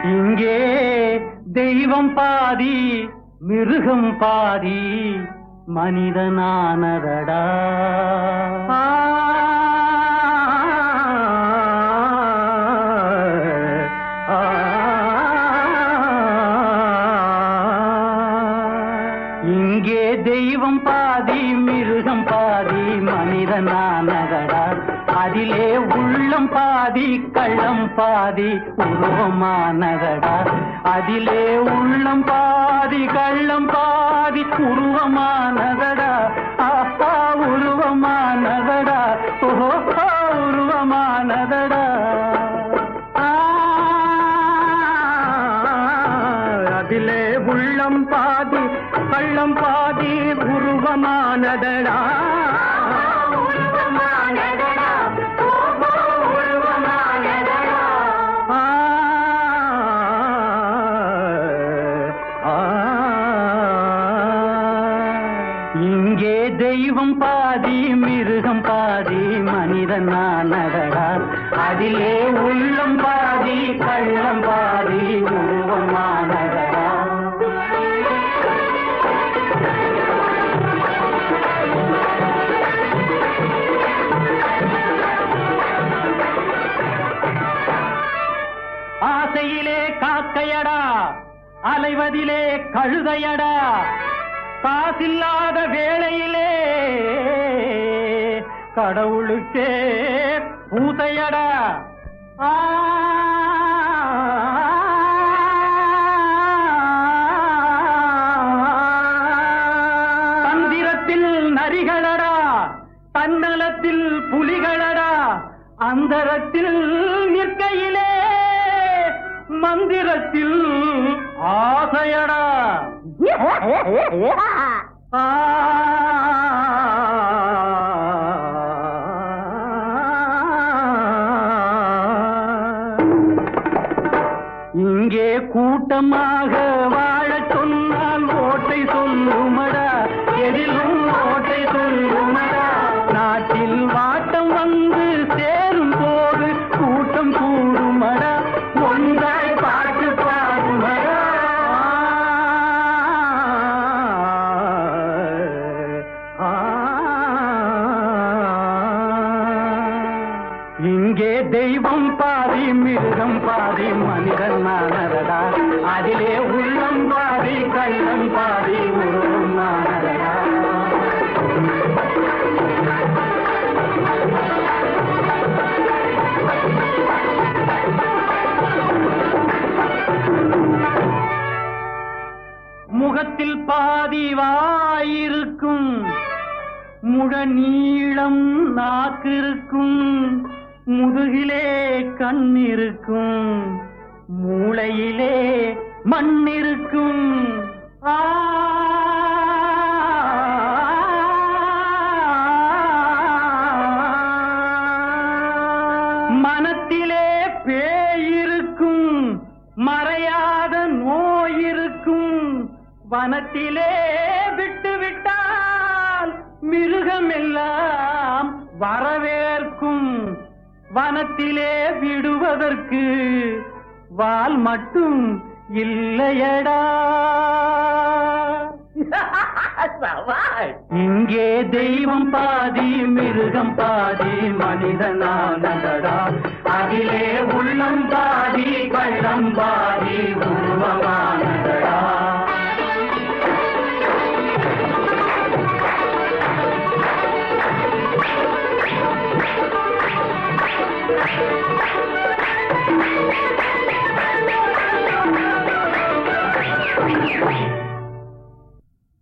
இங்கே தெய்வம் பாதி மிருகம் பாதி மனிதனானதடா. இங்கே தெய்வம் பாதி மிருகம் பாதி மனிதனானதடா. அதிலே உள்ளம் பாதி கள்ளம் பாதி உருவமானதடா. அதிலே உள்ளம் பாதி கள்ளம் பாதி உருவமானதடா. அப்பா உருவமானதடா. ஓஹோ உருவமானதடா. அதிலே உள்ளம் பாதி கள்ளம் பாதி உருவமானதடா. இங்கே தெய்வம் பாதி மிருகம் பாதி மனிதனானதடா. அதிலே உள்ளம் பாதி கள்ளம் பாதி உருவமானதடா. ஆசையிலே காக்கையடா, அலைவதிலே கழுதையடா. காசில்லாத வேளையிலே கடவுளுக்கே பூசையடா. தந்திரத்தில் நரிகளடா, தன்னலத்தில் புலிகளடா. அந்தரத்தில் நிற்கையிலே மந்திரத்தில் ஆசையடா. இங்கே கூட்டமாக வாழச் சொன்னால் ஓட்டை சொல்லுமடா. எதிலும் ஓட்டை சொல்லுமடா. நாட்டில் வாட்டம் வந்து சேரும் போது கூட்டம் கூடுமடா. ஒன்றாய் பாட்டு பாடுமடா. இங்கே தெய்வம் பாதி மிருகம் பாதி மனிதனானதடா. அதிலே உள்ளம் பாதி கள்ளம் பாதி உருவமானதடா. முகத்தில் பாதி வாயிருக்கும், முழ நீளம் நாக்கிருக்கும். முதுகிலே கண்ணிருக்கும், மூளையிலே மண்ணிருக்கும். மனத்திலே பேயிருக்கும், மறையாத நோயிருக்கும். வனத்திலே விட்டுவிட்டால் மிருகமெல்லாம் வரவேற்கும். வனத்திலே விடுவதற்கு வால் மட்டும் இல்லையடா. இங்கே தெய்வம் பாதி மிருகம் பாதி மனிதனானதடா. அதிலே உள்ளம் பாதி கள்ளம் பாதி உருவமானதடா.